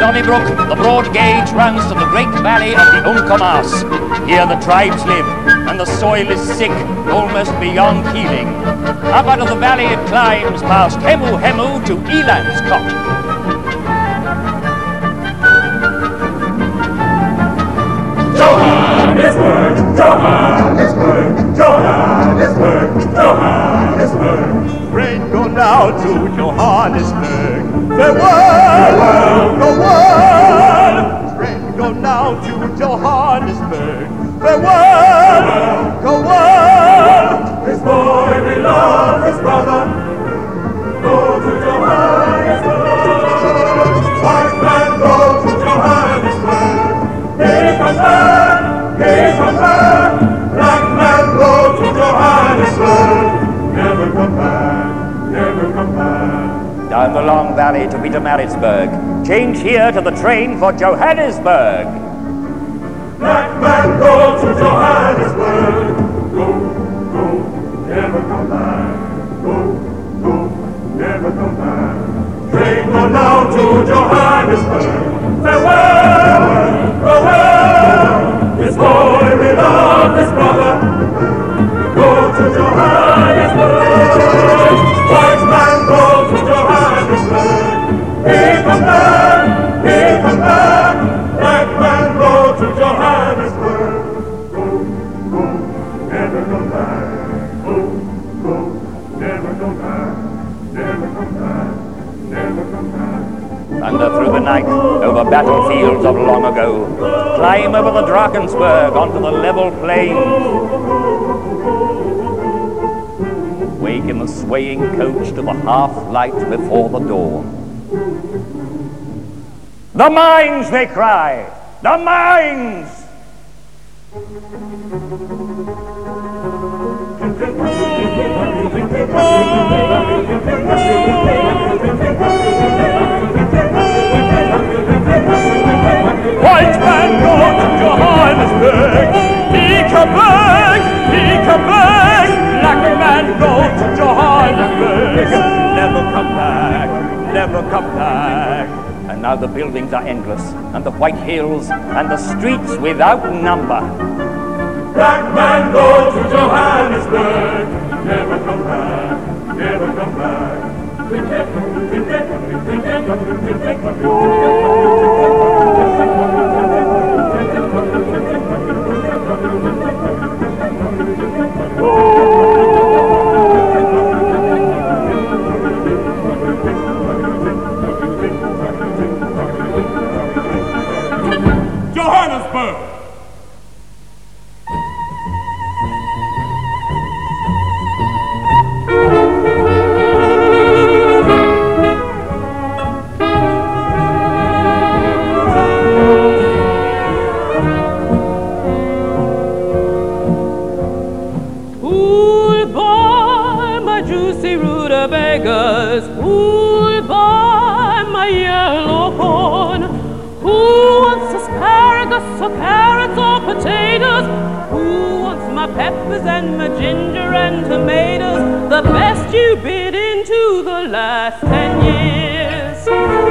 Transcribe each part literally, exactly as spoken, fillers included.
Donnybrook, the broad gauge runs to the great valley of the Uncomars. Here the tribes live, and the soil is sick, almost beyond healing. Up out of the valley it climbs past Hemu Hemu to Eland's Cot. Johannesburg, Johannesburg, Johannesburg, Johannesburg. Train go now to Johannesburg. Farewell, the world. Train go now to Johannesburg. Farewell, the world. His boy we love, his brother. Go to Johannesburg. White man go to Johannesburg. Here comes back, here comes back. Black man go to Johannesburg. Never come back, never come back. Down the long valley to Pietermaritzburg. Change here to the train for Johannesburg. Black man go to Johannesburg. Go, go, never come back. Go, go, never come back. Train go now to Johannesburg. Farewell, farewell. This boy we love, this brother. Go to Johannesburg. White man go to Johannesburg. He come back, he come back. Black man go to Johannesburg. Go, go, never come back. Go, go, never come back. Never come back, never come back. Thunder through the night, over battlefields of long ago. Climb over the Drakensberg onto the level plain. Wake in the swaying coach to the half-light before the dawn. The mines, they cry! The mines! White man go to Johannesburg. He come back, he come back. Black man go to Johannesburg. Never come back, never come back. And now the buildings are endless, and the white hills, and the streets without number. Black man go to Johannesburg. Never come back, never come back. Johannesburg. Beggars, who'll buy my yellow corn? Who wants asparagus or carrots or potatoes? Who wants my peppers and my ginger and tomatoes? The best you bid into the last ten years.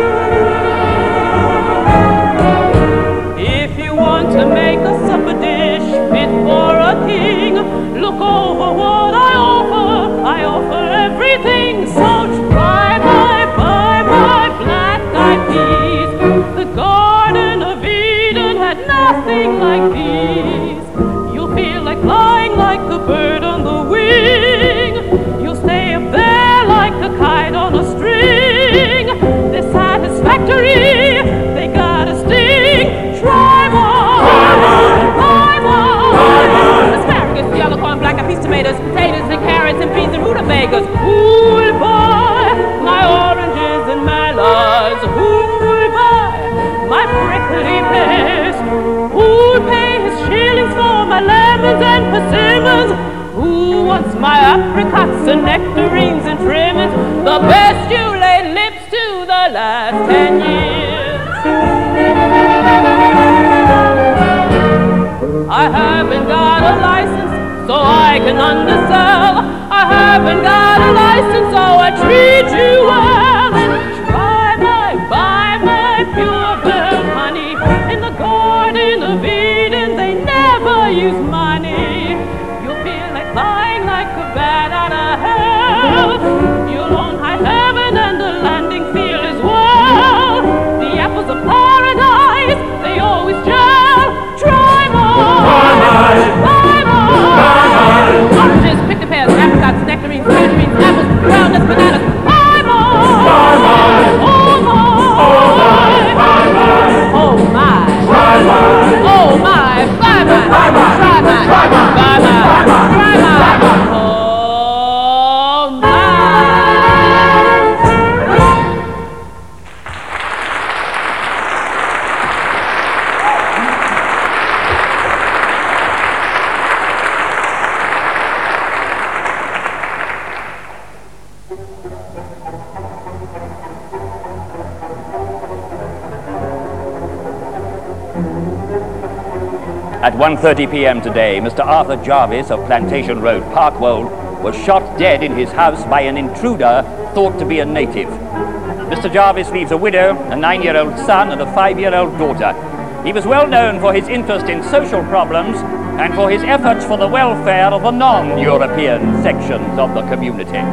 If you want to make a supper dish fit for a king, look over what I offer. I offer everything. So try my, buy my black-eyed peas. The Garden of Eden had nothing like these. You'll feel like flying like a bird on the wing. You'll stay up there like a kite on a string. They're satisfactory. They got a sting. Try one, buy one. Asparagus, yellow corn, black-eyed peas, tomatoes, potatoes, and carrots, and beans, and rutabagas. Who'll buy my oranges and melons? Who'll buy my prickly pears? Who'll pay his shillings for my lemons and persimmons? Who wants my apricots and nectarines and trimmings? The best you laid lips to the last ten years. I haven't got a license, so I can undersell. I haven't got a license, so I treat you well. And try my, buy my pure At one thirty p m today, Mister Arthur Jarvis of Plantation Road, Parkwold, was shot dead in his house by an intruder thought to be a native. Mister Jarvis leaves a widow, a nine-year-old son, and a five-year-old daughter. He was well known for his interest in social problems and for his efforts for the welfare of the non-European sections of the community.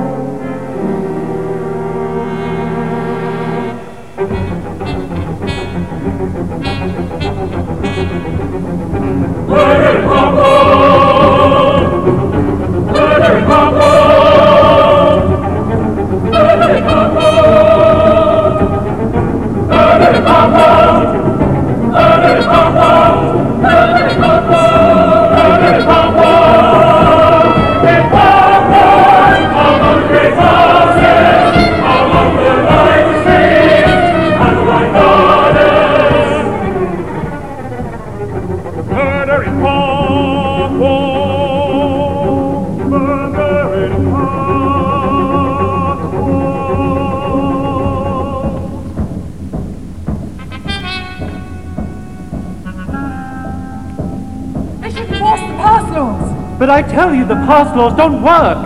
But I tell you, the pass laws don't work.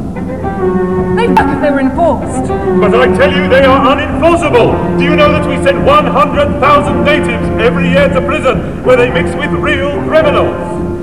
They'd work if they were enforced. But I tell you, they are unenforceable. Do you know that we send one hundred thousand natives every year to prison where they mix with real criminals?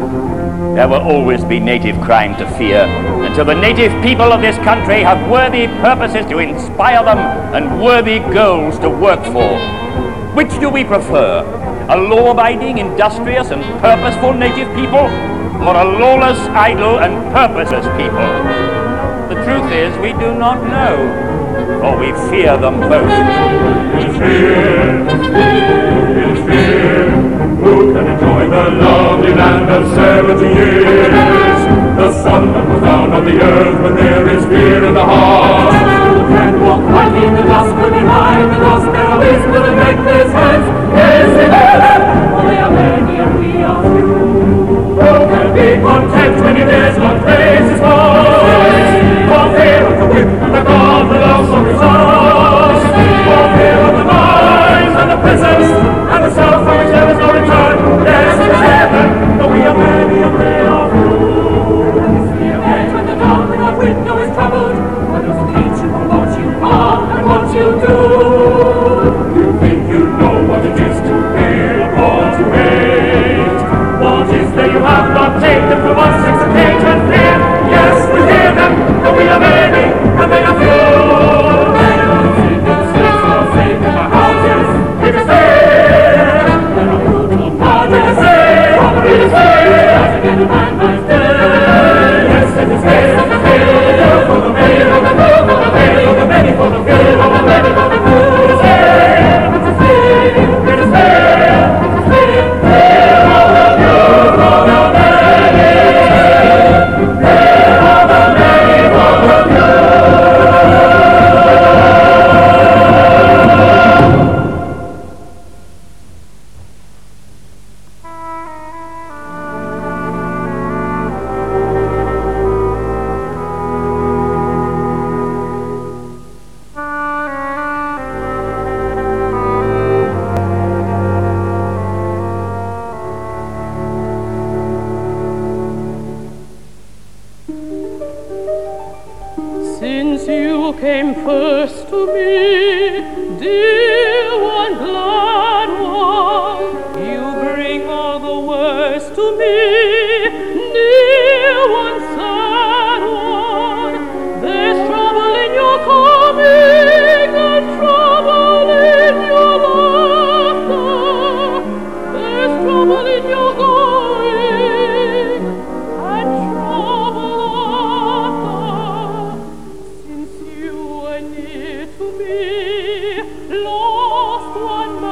There will always be native crime to fear until the native people of this country have worthy purposes to inspire them and worthy goals to work for. Which do we prefer? A law-abiding, industrious and purposeful native people, or a lawless, idle and purposeless people? The truth is, we do not know, or we fear them both. It's fear, it's fear. Who can enjoy the lovely land of seventy years? The sun that goes down on the earth when there is fear in the heart. Who can walk quietly in the dusk when behind the dust there are whispers and reckless hands? Yes, in heaven, we are many and we are few. Who can be content when he dares not praise his voice? For fear of the whip and the God that loves on his eyes. For fear of the mines and the prisons and the south from which there is no return. Yes, it is heaven, though we are many and we are few. We are dead when the dark without window is troubled. What does it teach you from what you are and what you do? You think you know what it is to fear or to hate? What is there you have not taken from us since the cage and fear? Yes, we hear them, though we are many and they are few. They are safe in cities, they are safe in our houses. It is there. There are brutal parties. It is there. It is there. As again a man might stay. Yes, it is there. It is there. For the many, for the few, for the many, for the many, for the few, for the many, for the few. It is there. It is there. It is there. It is there. There are the few, for the many. There are the many, for the few. Since you came first to me, dear one, glad one, you bring all the worst to me, dear one, sad one. There's trouble in your coming and trouble in your laughter. There's trouble in your going and trouble after. Since you were near to me, lost one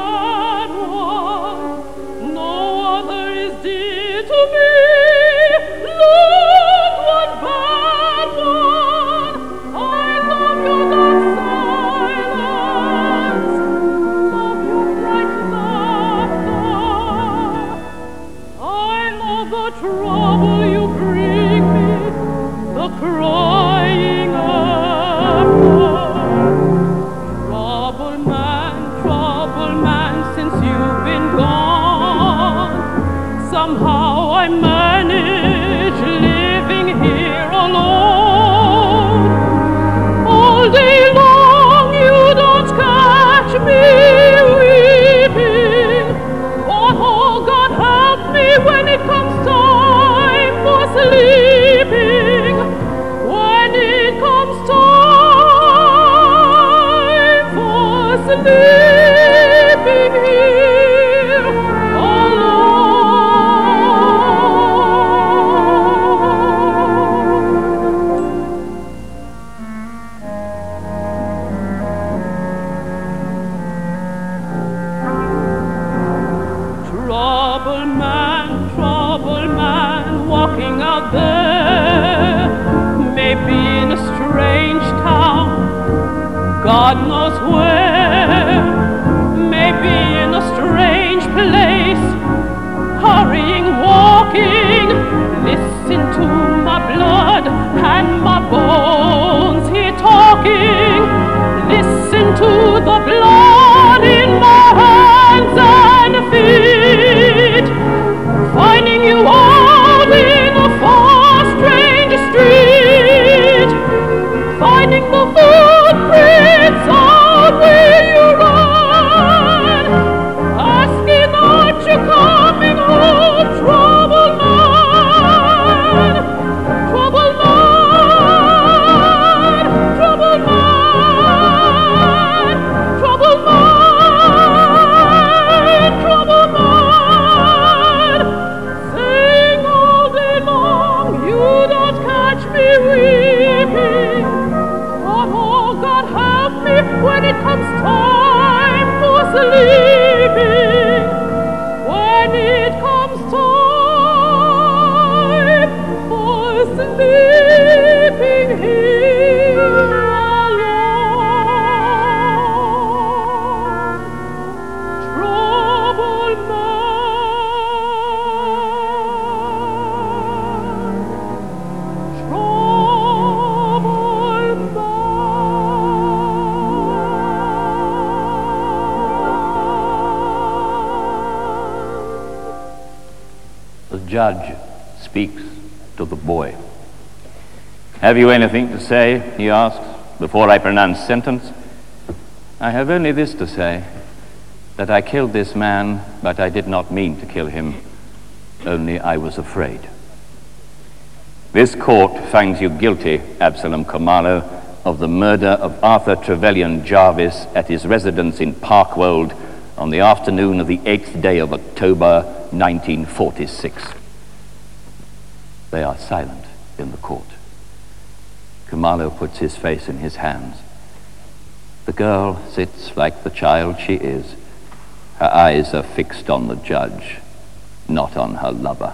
sleeping here Trouble man, trouble man, walking out there, maybe in a strange town, God knows where, maybe in a strange place, hurrying, walking, listen to my blood and my bones here talking, listen to the blood in my hands and feet, finding you out in a far strange street, finding the footprints out where you run, asking aren't you coming home, troubled man, troubled man, troubled man, troubled man, troubled man, sing all day long, you don't catch me weeping, but oh God help me when it comes time for sleeping, when it comes time for sleeping here alone. Troubled man, troubled man. The judge speaks to the boy. Have you anything to say, he asks, before I pronounce sentence? I have only this to say, that I killed this man, but I did not mean to kill him, only I was afraid. This court finds you guilty, Absalom Khumalo, of the murder of Arthur Trevelyan Jarvis at his residence in Parkwold on the afternoon of the eighth day of October, nineteen forty-six. They are silent in the court. Khumalo puts his face in his hands. The girl sits like the child she is. Her eyes are fixed on the judge, not on her lover.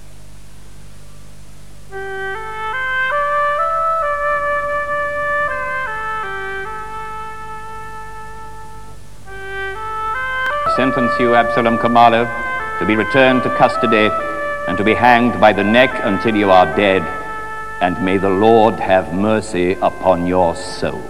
I sentence you, Absalom Khumalo, to be returned to custody and to be hanged by the neck until you are dead, and may the Lord have mercy upon your soul.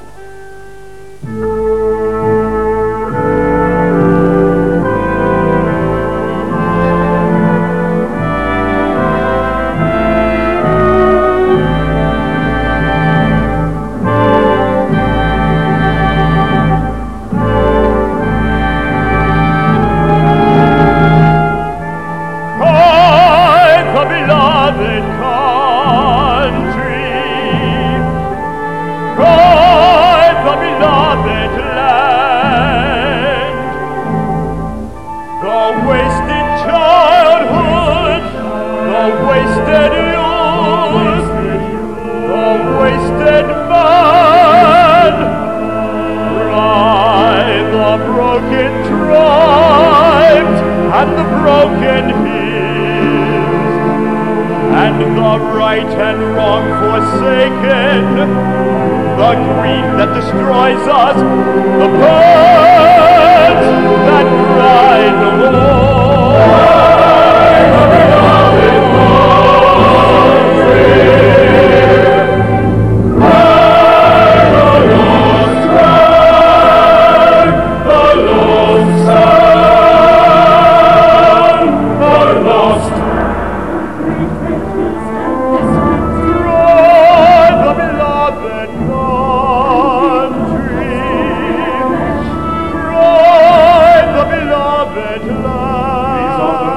These are the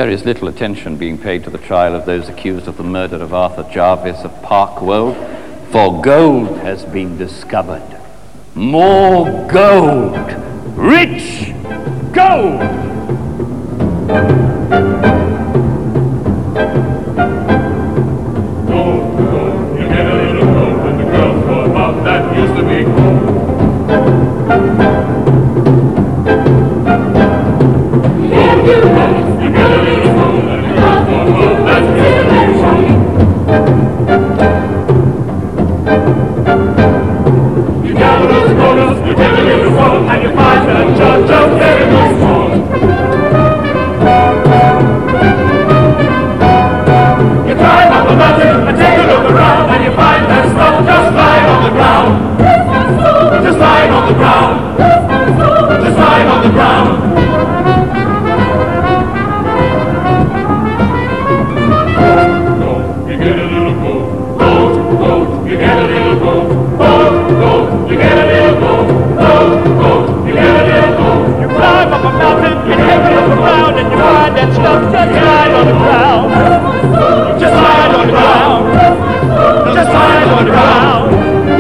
There is little attention being paid to the trial of those accused of the murder of Arthur Jarvis of Parkwold, for gold has been discovered. More gold! Rich gold! Gold, gold, you get a little gold, and the girls go about that used to be gold. You get a little gold, you get a little gold, and the girls go about that used to be gold. You get a little gold, you get a little gold, and you find that just, just very much gold. You climb up a mountain and take a look around, and you find that stuff just lying on the ground. Just lying on the ground. Just lying on the ground. Gold, you get a little gold. Gold, gold, you get a little gold. Gold, gold, you get a little gold. Gold, gold, you get a little gold. You climb up a mountain, you take a look around, and you find that stuff just lying on the ground. Just lying on the ground. Just lying on the ground.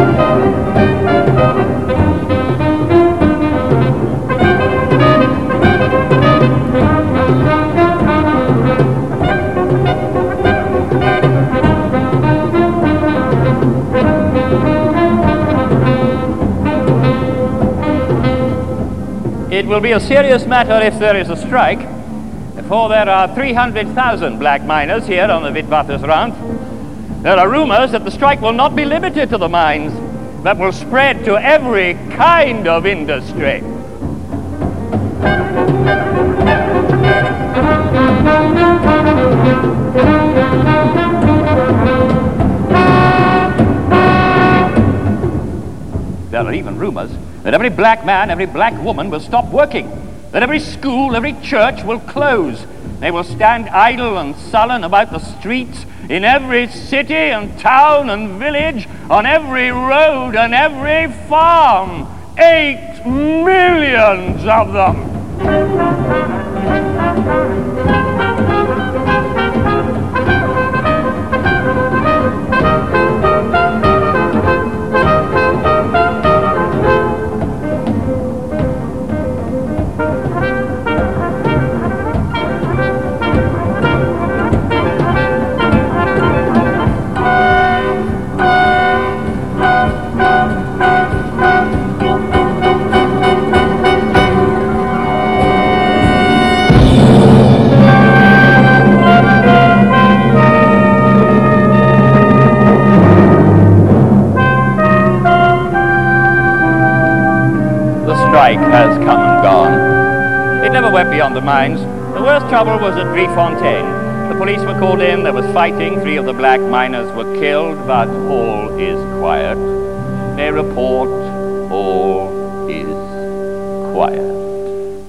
It will be a serious matter if there is a strike, for there are three hundred thousand black miners here on the Witwatersrand. There are rumors that the strike will not be limited to the mines, but will spread to every kind of industry. There are even rumors that every black man, every black woman will stop working, that every school, every church will close. They will stand idle and sullen about the streets, in every city and town and village, on every road and every farm. Eight millions of them. Has come and gone. It never went beyond the mines. The worst trouble was at Driefontein. The police were called in, there was fighting, three of the black miners were killed, but all is quiet. They report all is quiet.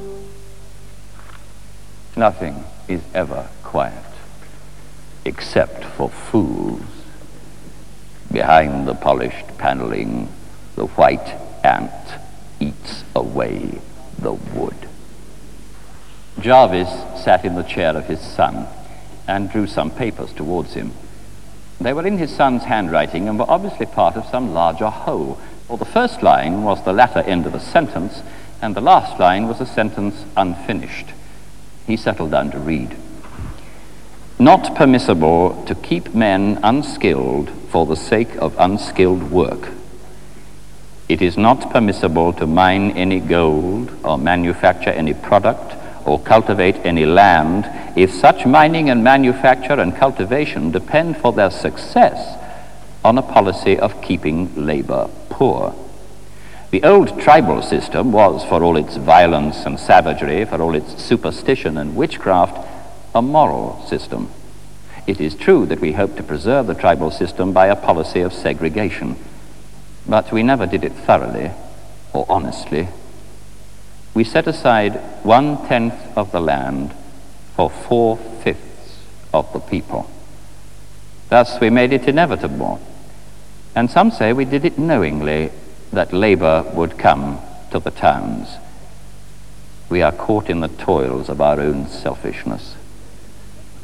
Nothing is ever quiet, except for fools. Behind the polished paneling, the white ant eats away the wood. Jarvis sat in the chair of his son and drew some papers towards him. They were in his son's handwriting and were obviously part of some larger whole. For the first line was the latter end of a sentence, and the last line was a sentence unfinished. He settled down to read. Not permissible to keep men unskilled for the sake of unskilled work. It is not permissible to mine any gold or manufacture any product or cultivate any land if such mining and manufacture and cultivation depend for their success on a policy of keeping labor poor. The old tribal system was, for all its violence and savagery, for all its superstition and witchcraft, a moral system. It is true that we hope to preserve the tribal system by a policy of segregation. But we never did it thoroughly or honestly. We set aside one-tenth of the land for four-fifths of the people. Thus we made it inevitable. And some say we did it knowingly that labor would come to the towns. We are caught in the toils of our own selfishness.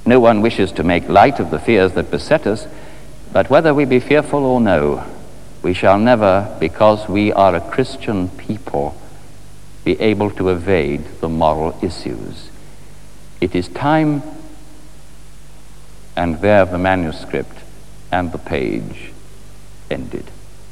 No one wishes to make light of the fears that beset us, but whether we be fearful or no, we shall never, because we are a Christian people, be able to evade the moral issues. It is time, and there the manuscript and the page ended.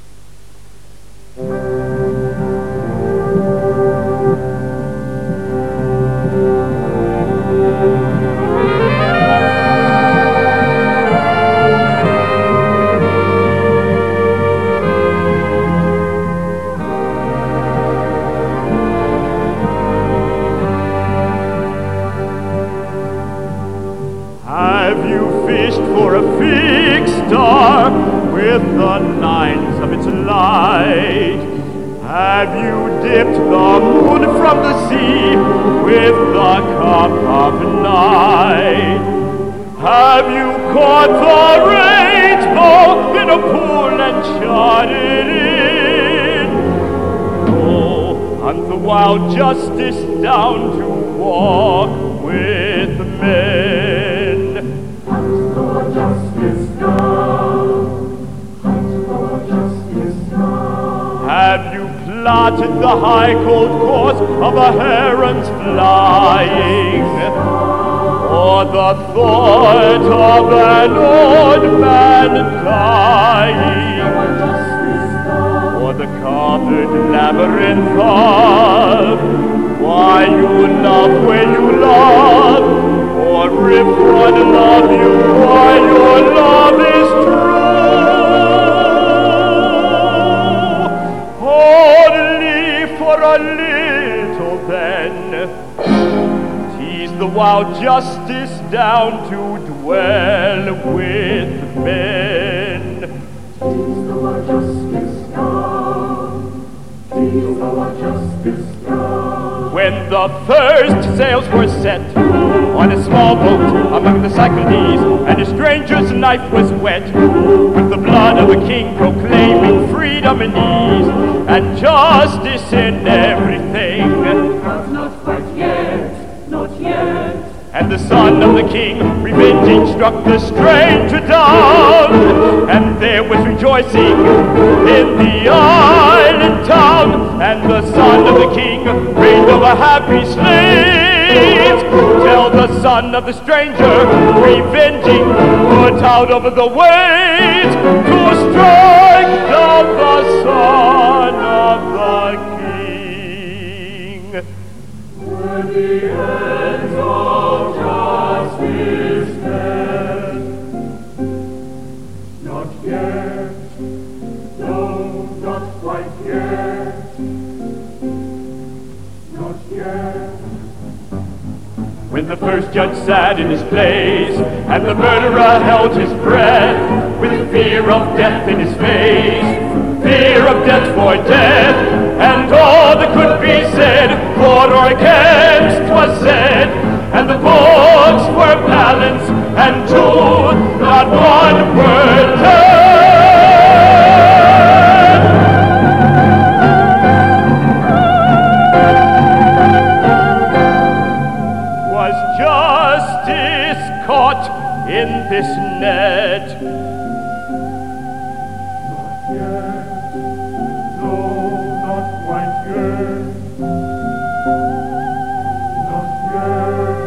Have you fished for a fixed star with the lines of its light? Have you dipped the moon from the sea with the cup of night? Have you caught the rainbow in a pool and shot it in? Oh, hunt the wild justice down to walk with men. Have you plotted the high cold course of a heron's flying, or the thought of an old man dying, or the carved labyrinth of why you love when you love, or if one love you, why your love is true? Only for a little then, tease the wild justice down to dwell with men. Tease the wild justice down, tease the wild justice down. When the first sails were set on a small boat among the Cyclades, and a stranger's knife was wet with the blood of a king proclaiming freedom and ease and justice in everything. But not quite yet, not yet. And the son of the king, revenging, struck the stranger down, and there was rejoicing in the island town, and the son of the king reigned over happy slaves, till the son of the stranger, revenging, put out over the waves to strike down the son of the king. When the ends of justice met, not yet, no, not quite yet, not yet. When the first judge sat in his place, and the murderer held his breath, with fear of death in his face, fear of death for death, and all that could be said, for or against was said, and the books were balanced, and two, not one word turned. Was justice caught in this net? Not yet, no, not quite yet, not yet.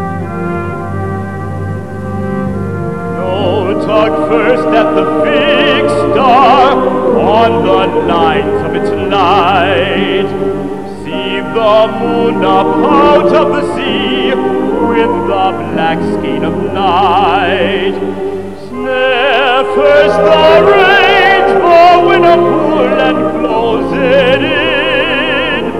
No, tug first at the fixed star on the lines of its light. See the moon up out of the sea with the black skein of night. Snare first the rainbow in a pool and close it in.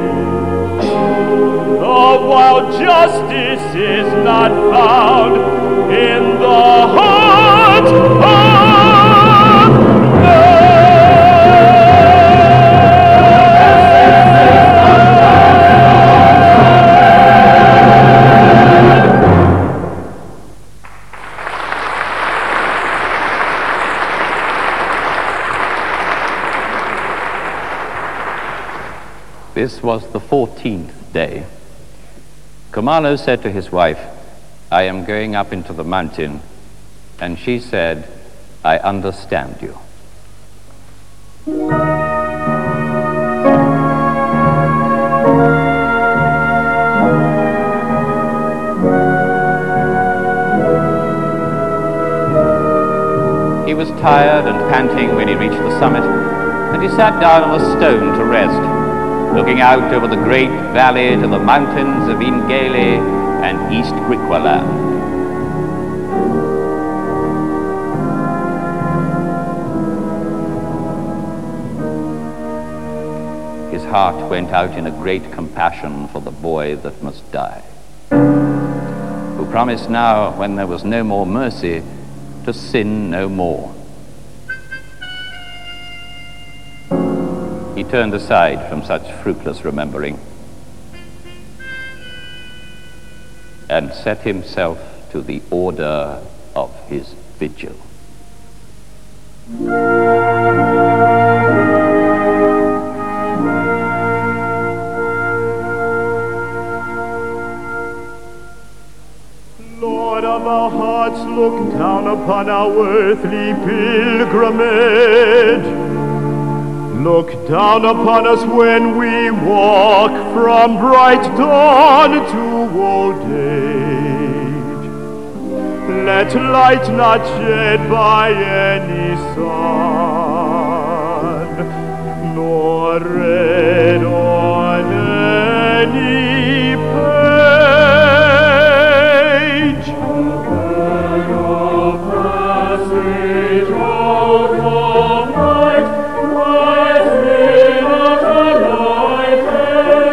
The wild justice is not found in the heart of man. This was the fourteenth day. Khumalo said to his wife, I am going up into the mountain. And she said, I understand you. He was tired and panting when he reached the summit, and he sat down on a stone to rest, looking out over the great valley to the mountains of Ingele and East Griqualand. His heart went out in a great compassion for the boy that must die, who promised now, when there was no more mercy, to sin no more. He turned aside from such fruitless remembering and set himself to the order of his vigil. Lord of our hearts, look down upon our earthly pilgrimage. Look down upon us when we walk from bright dawn to old age. Let light not shed by any sun, nor red on any page. Open your passage out of night, my sin of the light and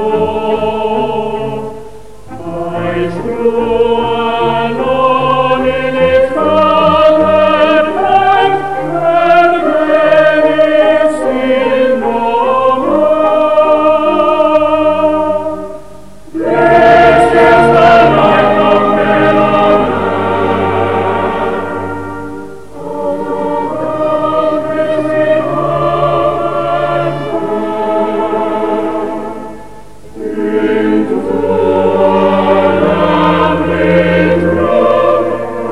glow. My true alone in its covered light, and then is sin no more. This is the life of men on earth. Oh, God, this is covered into lovely truth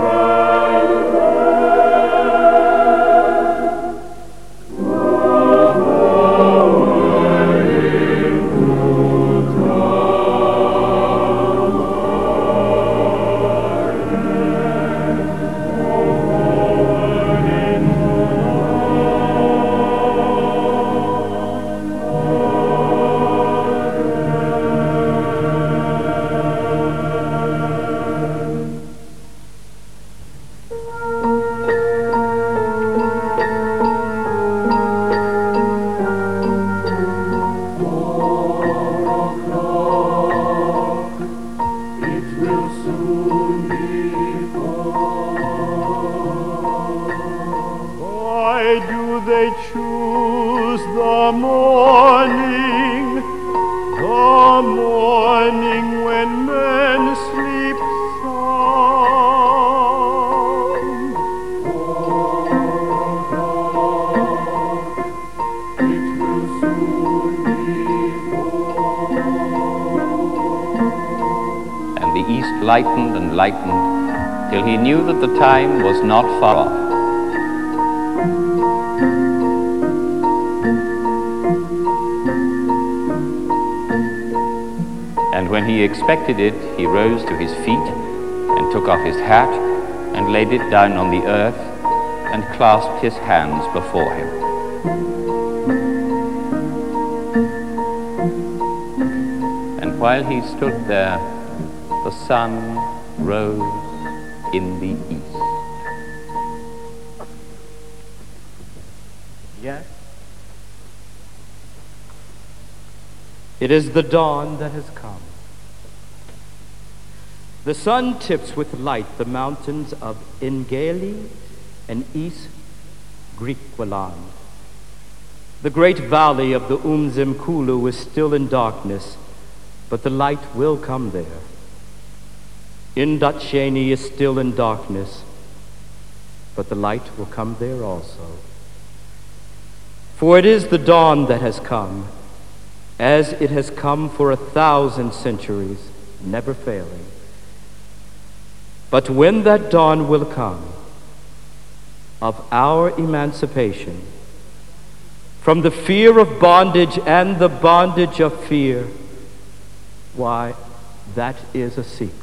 it will soon be gone. Why do they choose the morning, the morning when men sleep sound? It will soon be gone. And the east lightened and lightened till he knew that the time was not far off. And when he expected it, he rose to his feet and took off his hat and laid it down on the earth and clasped his hands before him. And while he stood there, the sun rose in the east. Yes. It is the dawn that has come. The sun tips with light the mountains of Ingele and East Griqualand. The great valley of the Umzimkulu is still in darkness, but the light will come there. Indutsheni is still in darkness, but the light will come there also. For it is the dawn that has come, as it has come for a thousand centuries, never failing. But when that dawn will come of our emancipation from the fear of bondage and the bondage of fear, why, that is a secret.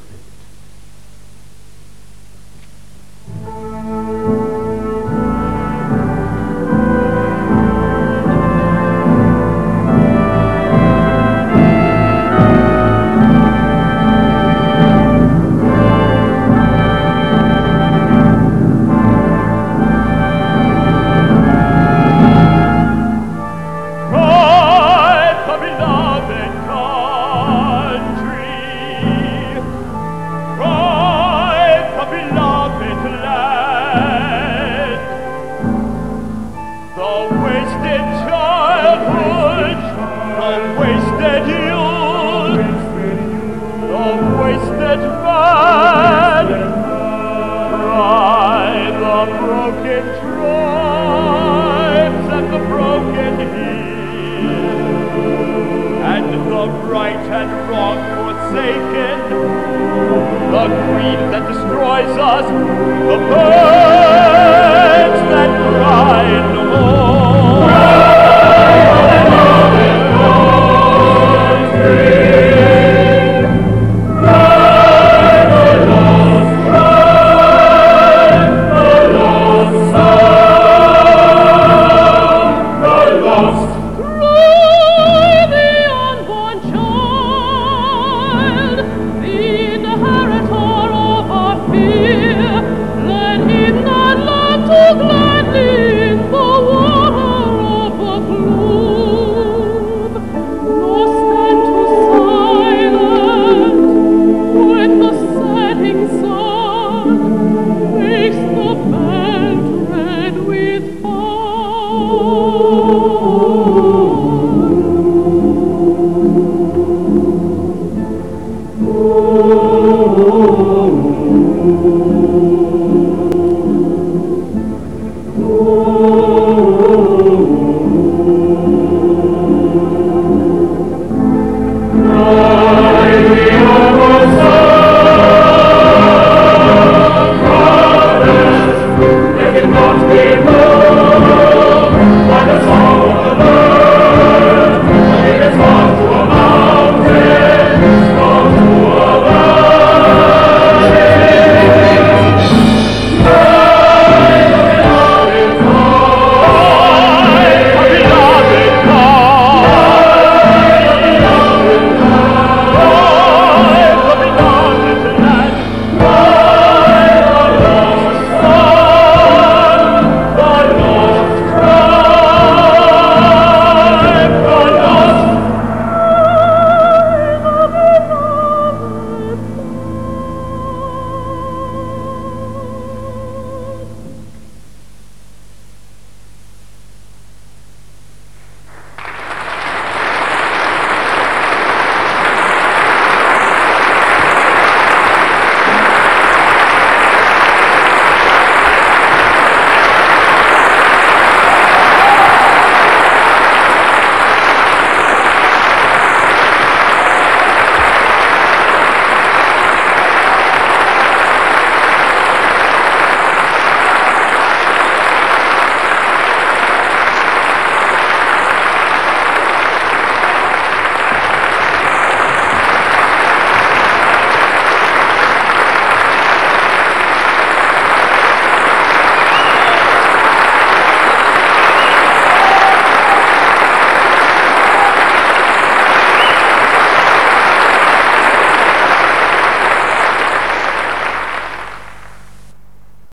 Oh